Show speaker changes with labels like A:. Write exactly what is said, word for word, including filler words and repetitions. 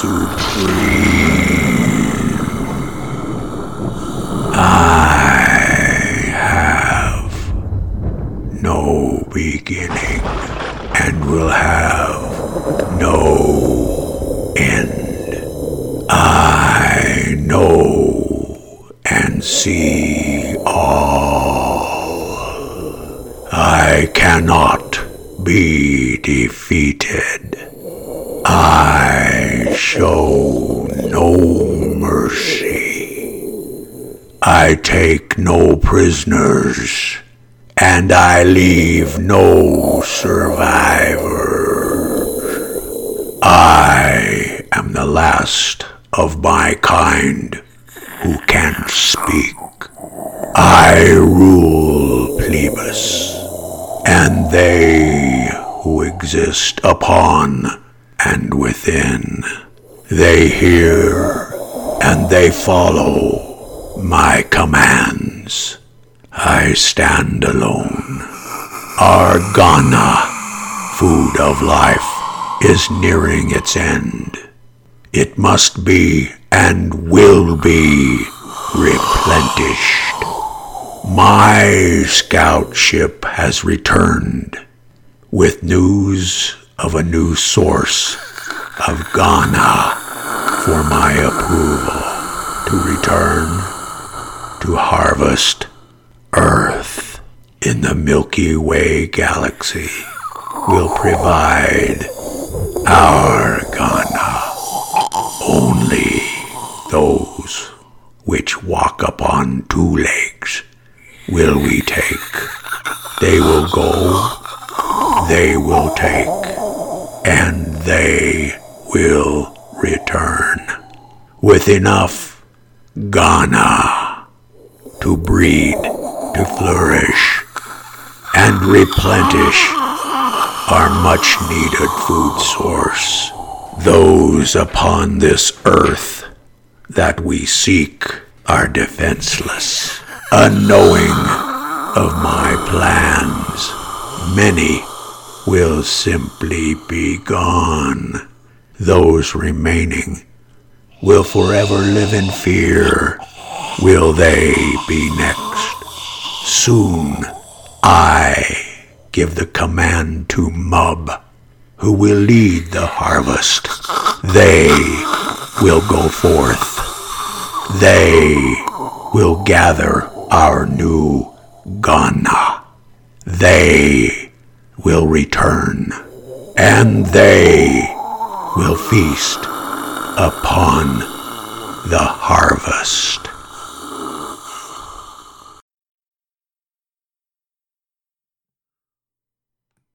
A: supreme. I have no beginning and will have no end. I know and see all. I cannot be defeated. I show no mercy. I take no prisoners, and I leave no survivors. I am the last of my kind who can't speak. I rule Plebus, and they who exist upon and within. They hear and they follow my commands. I stand alone. Argana, food of life, is nearing its end. It must be and will be replenished. My scout ship has returned with news of a new source of Ghana for my approval to return to harvest Earth in the Milky Way galaxy will provide our Ghana. Only those which walk upon two legs will we take. They will go, they will take, and they will return with enough Ghana to breed, to flourish, and replenish our much-needed food source. Those upon this earth that we seek are defenseless, unknowing of my plans. Many will simply be gone. Those remaining will forever live in fear. Will they be next? Soon I give the command to Mub, who will lead the harvest. They will go forth. They will gather our new Ghana. They will return, and they will feast upon the harvest.